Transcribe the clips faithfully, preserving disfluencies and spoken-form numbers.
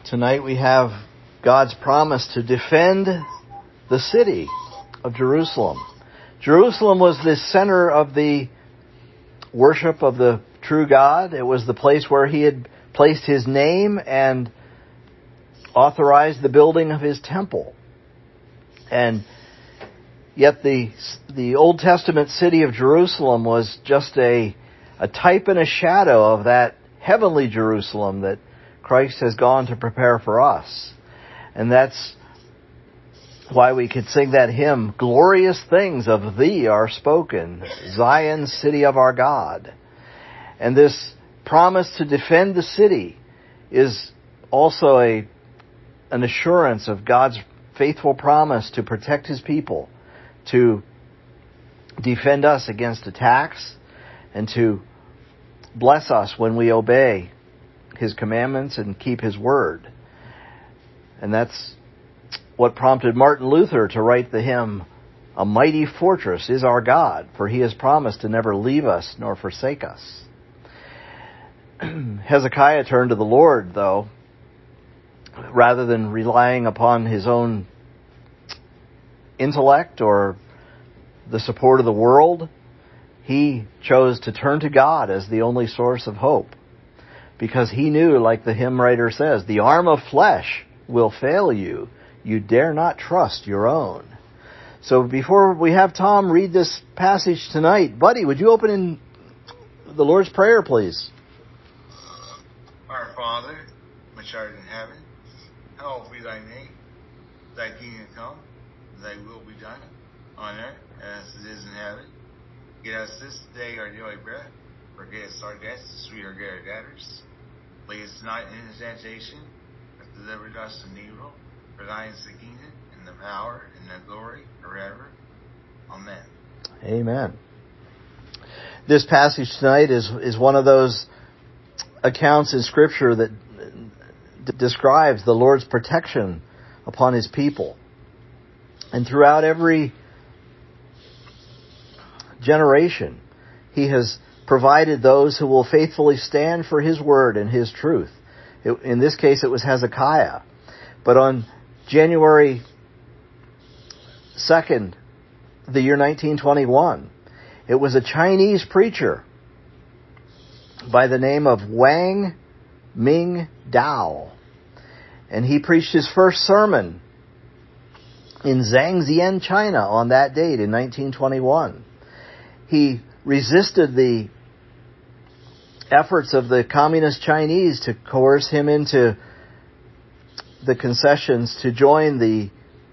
Tonight we have God's promise to defend the city of Jerusalem. Jerusalem was the center of the worship of the true God. It was the place where he had placed his name and authorized the building of his temple. And yet the the Old Testament city of Jerusalem was just a a type and a shadow of that heavenly Jerusalem that Christ has gone to prepare for us. And that's why we could sing that hymn, "Glorious things of thee are spoken, Zion, city of our God." And this promise to defend the city is also a an assurance of God's faithful promise to protect his people, to defend us against attacks, and to bless us when we obey his commandments and keep his word. And that's what prompted Martin Luther to write the hymn, "A mighty fortress is our God, for he has promised to never leave us nor forsake us." Hezekiah turned to the Lord, though, rather than relying upon his own intellect or the support of the world. He chose to turn to God as the only source of hope, because he knew, like the hymn writer says, the arm of flesh will fail you. You dare not trust your own. So before we have Tom read this passage tonight, Buddy, would you open in the Lord's Prayer, please? Our Father, which art in heaven, hallowed be thy name. Thy kingdom come, thy will be done, on earth as it is in heaven. Give us this day our daily bread. Forgive us our debts, as we forgive our debtors. Lead us not into temptation, but deliver us from evil. For thine is the kingdom, and the power, and the glory, forever. Amen. Amen. This passage tonight is, is one of those accounts in Scripture that d- describes the Lord's protection upon his people. And throughout every generation, he has provided those who will faithfully stand for his word and his truth. It, in this case, it was Hezekiah. But on January second, the year nineteen twenty-one, it was a Chinese preacher by the name of Wang Ming Dao. And he preached his first sermon in Zhangjian, China on that date in nineteen twenty-one. He resisted the efforts of the communist Chinese to coerce him into the concessions to join the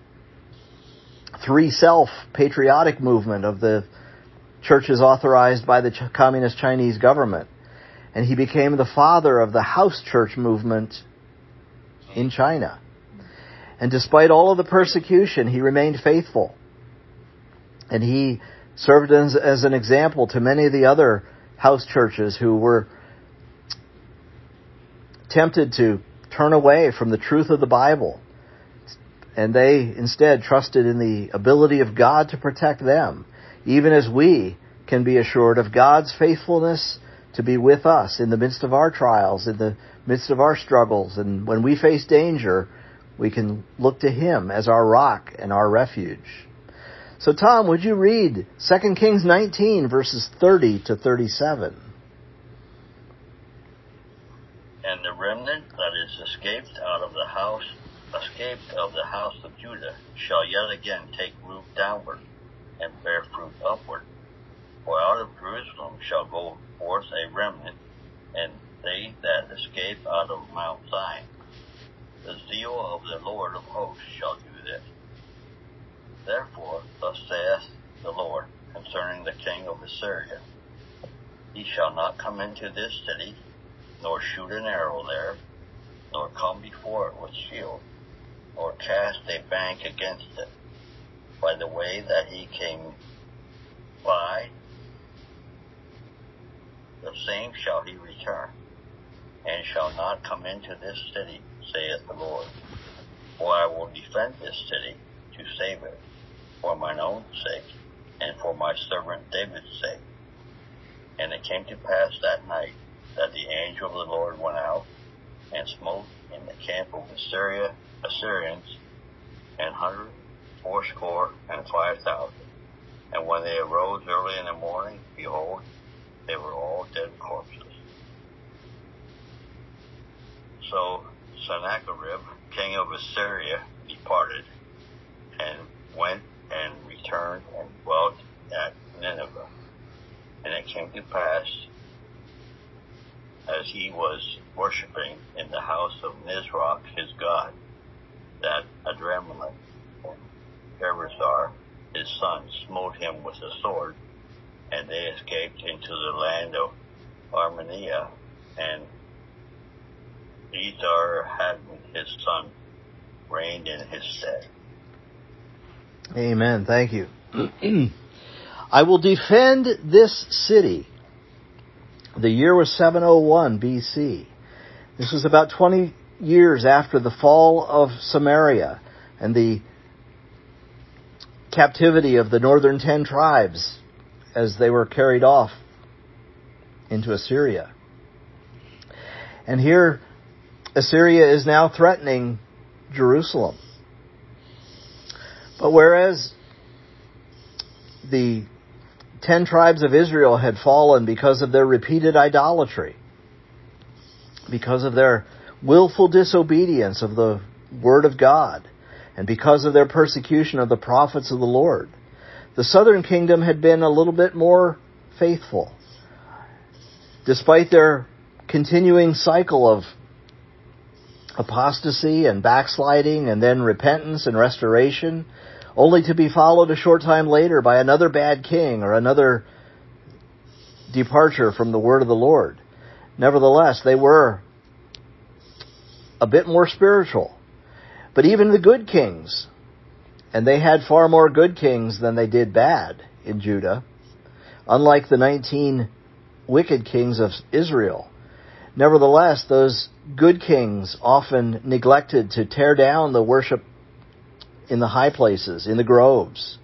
Three Self patriotic movement of the churches authorized by the Ch- communist Chinese government. And he became the father of the house church movement in China. And despite all of the persecution, he remained faithful. And he served as, as an example to many of the other house churches who were tempted to turn away from the truth of the Bible. And they instead trusted in the ability of God to protect them, even as we can be assured of God's faithfulness to be with us in the midst of our trials, in the midst of our struggles. And when we face danger, we can look to him as our rock and our refuge. So Tom, would you read Second Kings nineteen, verses thirty to thirty-seven? And the remnant that is escaped out of the house, escaped of the house of Judah, shall yet again take root downward, and bear fruit upward. For out of Jerusalem shall go forth a remnant, and they that escape out of Mount Zion. The zeal of the Lord of hosts shall do this. Therefore, thus saith the Lord concerning the king of Assyria, he shall not come into this city, nor shoot an arrow there, nor come before it with shield, nor cast a bank against it. By the way that he came by, the same shall he return, and shall not come into this city, saith the Lord. For I will defend this city to save it, for mine own sake, and for my servant David's sake. And it came to pass that night that the angel of the Lord went out, and smote in the camp of Assyria, Assyrians, an hundred fourscore and five thousand. And when they arose early in the morning, behold, they were all dead corpses. So Sennacherib, king of Assyria, departed, and went and returned and dwelt at Nineveh. And it came to pass, as he was worshipping in the house of Nisroch his god, that Adremelech and Sharezer his son smote him with a sword, and they escaped into the land of Armenia, and Esarhaddon his son reigned in his stead. Amen. Thank you. I will defend this city. The year was seven oh one B C. This was about twenty years after the fall of Samaria and the captivity of the northern ten tribes as they were carried off into Assyria. And here Assyria is now threatening Jerusalem. But whereas the ten tribes of Israel had fallen because of their repeated idolatry, because of their willful disobedience of the word of God, and because of their persecution of the prophets of the Lord, the southern kingdom had been a little bit more faithful. Despite their continuing cycle of apostasy and backsliding and then repentance and restoration, only to be followed a short time later by another bad king or another departure from the word of the Lord. Nevertheless, they were a bit more spiritual. But even the good kings, and they had far more good kings than they did bad in Judah, unlike the nineteen wicked kings of Israel. Nevertheless, those good kings often neglected to tear down the worship in the high places, in the groves.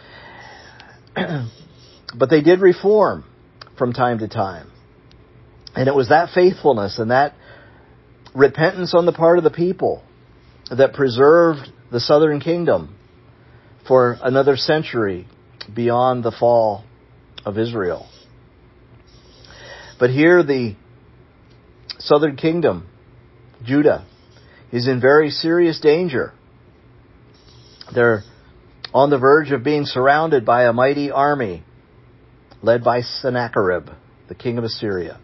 But they did reform from time to time. And it was that faithfulness and that repentance on the part of the people that preserved the southern kingdom for another century beyond the fall of Israel. But here the southern kingdom, Judah, is in very serious danger. They're on the verge of being surrounded by a mighty army led by Sennacherib, the king of Assyria.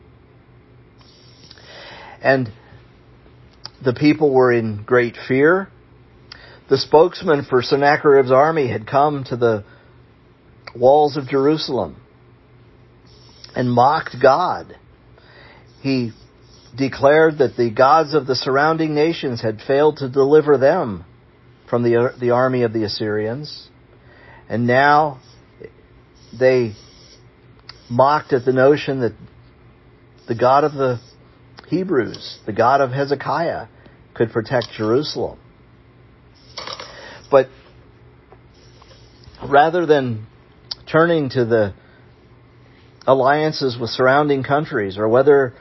And the people were in great fear. The spokesman for Sennacherib's army had come to the walls of Jerusalem and mocked God. He declared that the gods of the surrounding nations had failed to deliver them from the, the army of the Assyrians. And now they mocked at the notion that the God of the Hebrews, the God of Hezekiah, could protect Jerusalem. But rather than turning to the alliances with surrounding countries, or whether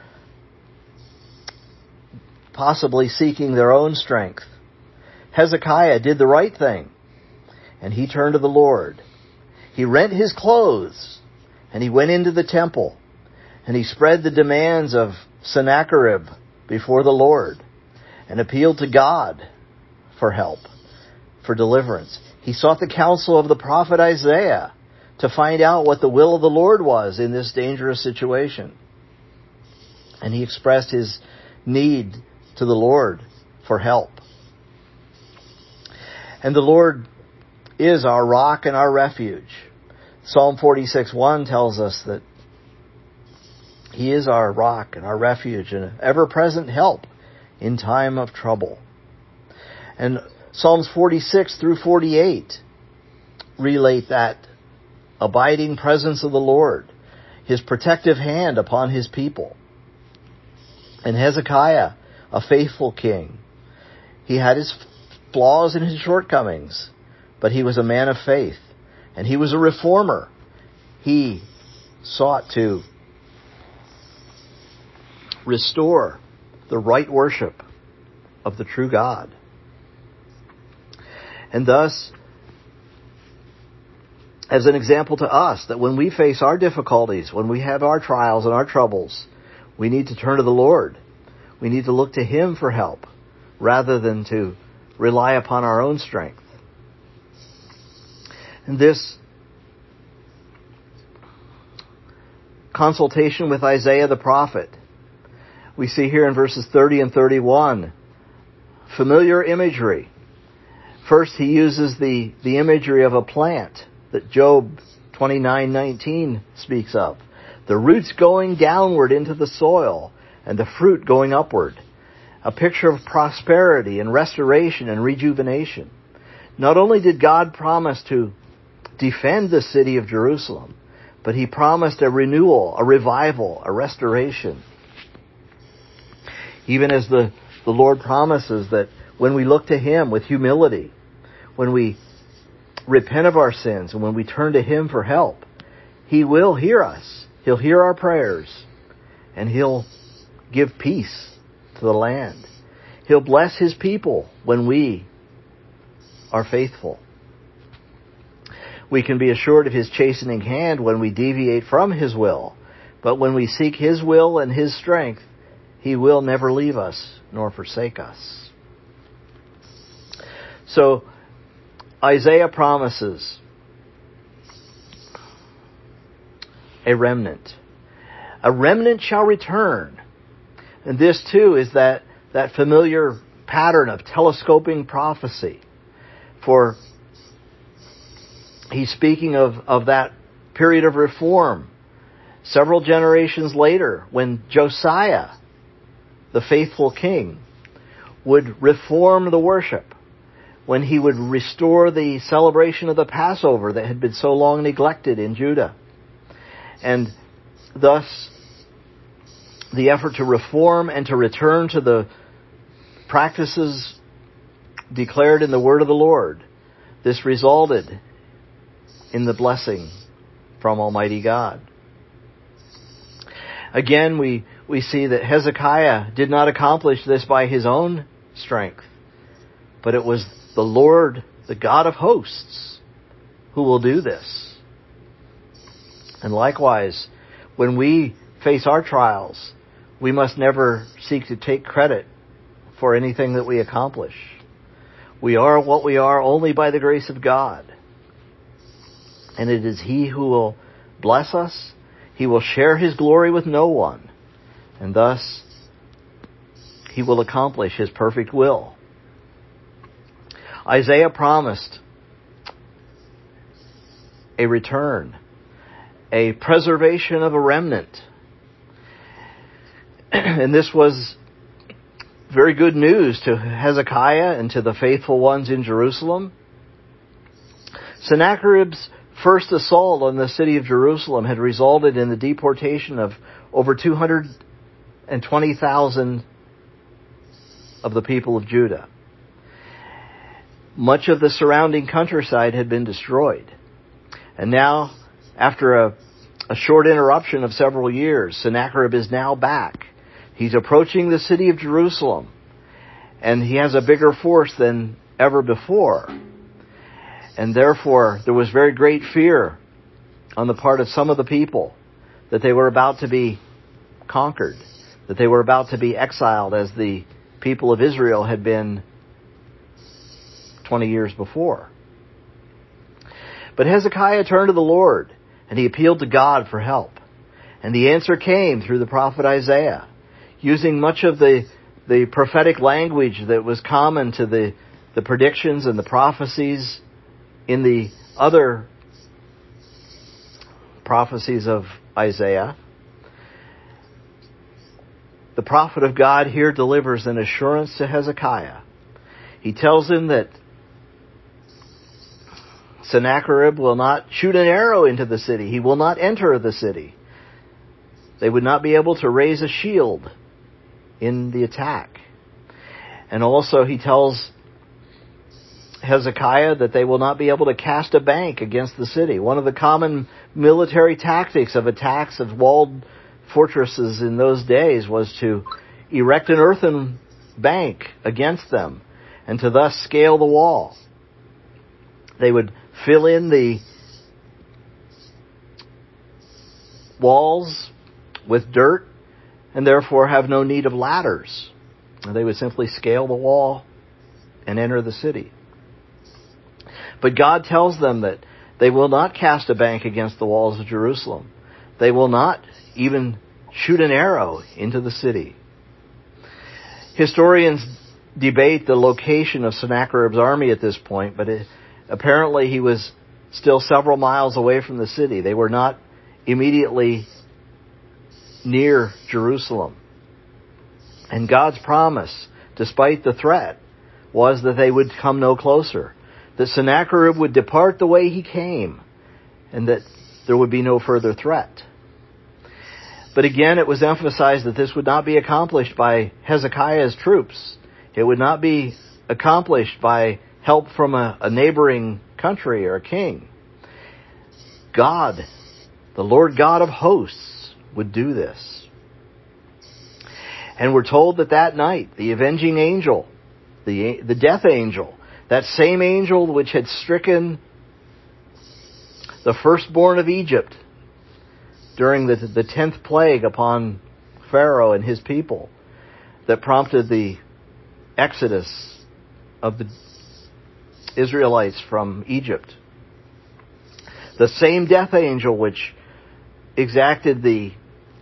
possibly seeking their own strength, Hezekiah did the right thing, and he turned to the Lord. He rent his clothes, and he went into the temple, and he spread the demands of Sennacherib before the Lord, and appealed to God for help, for deliverance. He sought the counsel of the prophet Isaiah to find out what the will of the Lord was in this dangerous situation. And he expressed his need to the Lord for help. And the Lord is our rock and our refuge. Psalm forty-six one tells us that He is our rock and our refuge and ever-present help in time of trouble. And Psalms forty-six through forty-eight relate that abiding presence of the Lord, His protective hand upon His people. And Hezekiah, a faithful king, he had his flaws and his shortcomings, but he was a man of faith, and he was a reformer. He sought to restore the right worship of the true God. And thus, as an example to us, that when we face our difficulties, when we have our trials and our troubles, we need to turn to the Lord. We need to look to Him for help, rather than to rely upon our own strength. And this consultation with Isaiah the prophet, we see here in verses thirty and thirty-one, familiar imagery. First, he uses the, the imagery of a plant that Job twenty-nine nineteen speaks of. The roots going downward into the soil and the fruit going upward. A picture of prosperity and restoration and rejuvenation. Not only did God promise to defend the city of Jerusalem, but He promised a renewal, a revival, a restoration. Even as the, the Lord promises that when we look to Him with humility, when we repent of our sins, and when we turn to Him for help, He will hear us. He'll hear our prayers, and He'll give peace to the land. He'll bless His people when we are faithful. We can be assured of His chastening hand when we deviate from His will, but when we seek His will and His strength, He will never leave us nor forsake us. So, Isaiah promises a remnant. A remnant shall return. And this too is that, that familiar pattern of telescoping prophecy. For he's speaking of, of that period of reform several generations later, when Josiah, the faithful king, would reform the worship, when he would restore the celebration of the Passover that had been so long neglected in Judah. And thus, the effort to reform and to return to the practices declared in the word of the Lord, this resulted in the blessing from Almighty God. Again, we, we see that Hezekiah did not accomplish this by his own strength, but it was the Lord, the God of hosts, who will do this. And likewise, when we face our trials, we must never seek to take credit for anything that we accomplish. We are what we are only by the grace of God. And it is He who will bless us. He will share His glory with no one. And thus, He will accomplish His perfect will. Isaiah promised a return, a preservation of a remnant. And this was very good news to Hezekiah and to the faithful ones in Jerusalem. Sennacherib's first assault on the city of Jerusalem had resulted in the deportation of over two hundred twenty thousand of the people of Judah. Much of the surrounding countryside had been destroyed. And now, after a, a short interruption of several years, Sennacherib is now back. He's approaching the city of Jerusalem, and he has a bigger force than ever before. And therefore, there was very great fear on the part of some of the people that they were about to be conquered, that they were about to be exiled as the people of Israel had been twenty years before. But Hezekiah turned to the Lord, and he appealed to God for help. And the answer came through the prophet Isaiah, using much of the, the prophetic language that was common to the, the predictions and the prophecies in the other prophecies of Isaiah. The prophet of God here delivers an assurance to Hezekiah. He tells him that Sennacherib will not shoot an arrow into the city. He will not enter the city. They would not be able to raise a shield in the attack. And also he tells Hezekiah that they will not be able to cast a bank against the city. One of the common military tactics of attacks of walled fortresses in those days was to erect an earthen bank against them and to thus scale the wall. They would fill in the walls with dirt and therefore have no need of ladders. They would simply scale the wall and enter the city. But God tells them that they will not cast a bank against the walls of Jerusalem. They will not even shoot an arrow into the city. Historians debate the location of Sennacherib's army at this point, but it, apparently he was still several miles away from the city. They were not immediately near Jerusalem. And God's promise, despite the threat, was that they would come no closer, that Sennacherib would depart the way he came, and that there would be no further threat. But again, it was emphasized that this would not be accomplished by Hezekiah's troops. It would not be accomplished by help from a, a neighboring country or a king. God, the Lord God of hosts, would do this. And we're told that that night, the avenging angel, the, the death angel, that same angel which had stricken the firstborn of Egypt during the, the tenth plague upon Pharaoh and his people, that prompted the exodus of the Israelites from Egypt. The same death angel which exacted the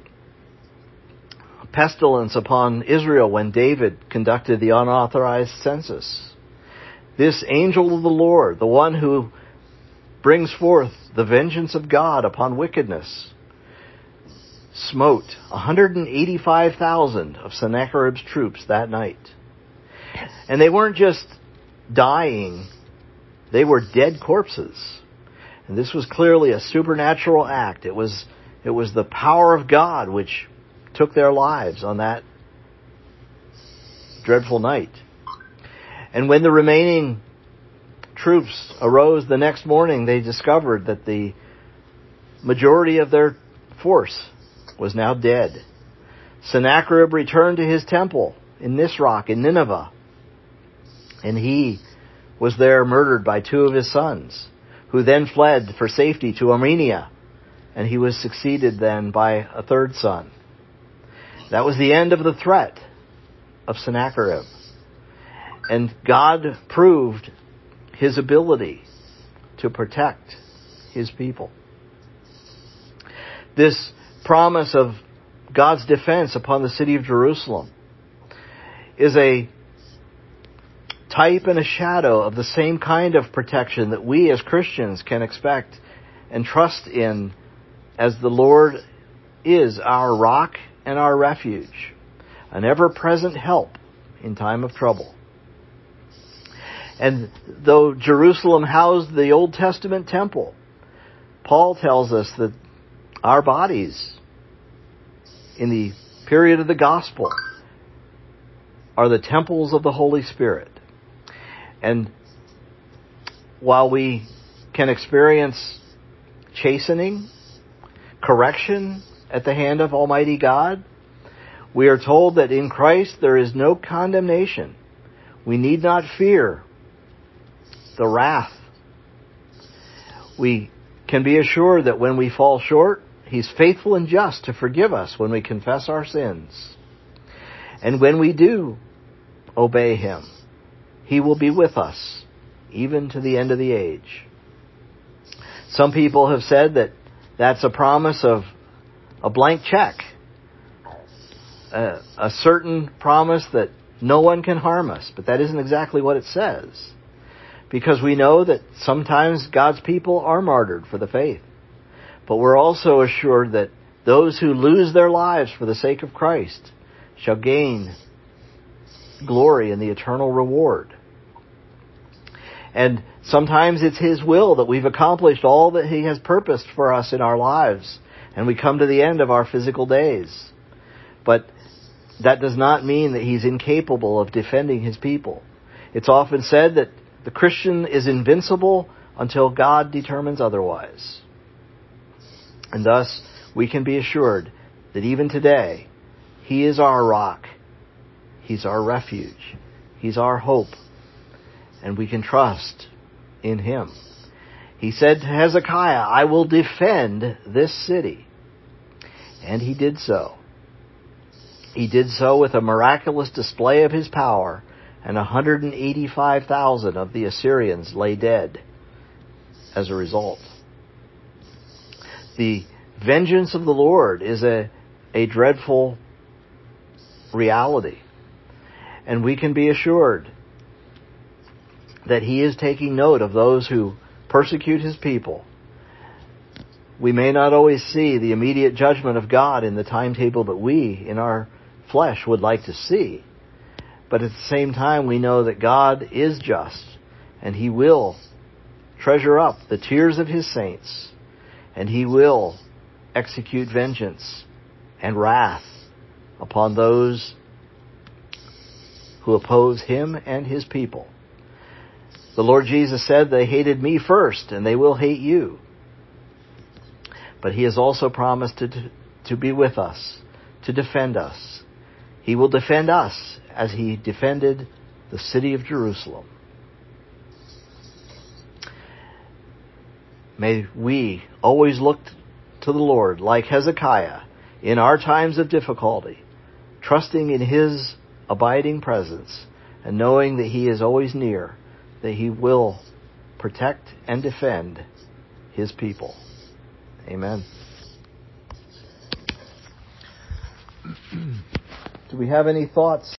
pestilence upon Israel when David conducted the unauthorized census. This angel of the Lord, the one who brings forth the vengeance of God upon wickedness, smote one hundred eighty-five thousand of Sennacherib's troops that night. And they weren't just dying, they were dead corpses. And this was clearly a supernatural act. It was, it was the power of God which took their lives on that dreadful night. And when the remaining troops arose the next morning, they discovered that the majority of their force was now dead. Sennacherib returned to his temple in Nisroch in Nineveh, and he was there murdered by two of his sons, who then fled for safety to Armenia, and he was succeeded then by a third son. That was the end of the threat of Sennacherib. And God proved his ability to protect his people. This promise of God's defense upon the city of Jerusalem is a type and a shadow of the same kind of protection that we as Christians can expect and trust in, as the Lord is our rock and our refuge, an ever-present help in time of trouble. And though Jerusalem housed the Old Testament temple, Paul tells us that our bodies in the period of the gospel are the temples of the Holy Spirit. And while we can experience chastening, correction at the hand of Almighty God, we are told that in Christ there is no condemnation. We need not fear the wrath. We can be assured that when we fall short, He's faithful and just to forgive us when we confess our sins. And when we do obey Him, He will be with us, even to the end of the age. Some people have said that that's a promise of a blank check, a, a certain promise that no one can harm us. But that isn't exactly what it says, because we know that sometimes God's people are martyred for the faith. But we're also assured that those who lose their lives for the sake of Christ shall gain glory and the eternal reward. And sometimes it's His will that we've accomplished all that He has purposed for us in our lives, and we come to the end of our physical days. But that does not mean that He's incapable of defending His people. It's often said that the Christian is invincible until God determines otherwise. And thus, we can be assured that even today, He is our rock He's our refuge. He's our hope. And we can trust in Him. He said to Hezekiah, I will defend this city. And he did so. He did so with a miraculous display of his power, and one hundred eighty-five thousand of the Assyrians lay dead as a result. The vengeance of the Lord is a, a dreadful reality. And we can be assured that He is taking note of those who persecute His people. We may not always see the immediate judgment of God in the timetable that we, in our flesh, would like to see. But at the same time, we know that God is just, and He will treasure up the tears of His saints, and He will execute vengeance and wrath upon those who oppose Him and His people. The Lord Jesus said, they hated me first, and they will hate you. But He has also promised to, to be with us, to defend us. He will defend us as He defended the city of Jerusalem. May we always look to the Lord like Hezekiah in our times of difficulty, trusting in His abiding presence and knowing that He is always near, that He will protect and defend His people. Amen. Do we have any thoughts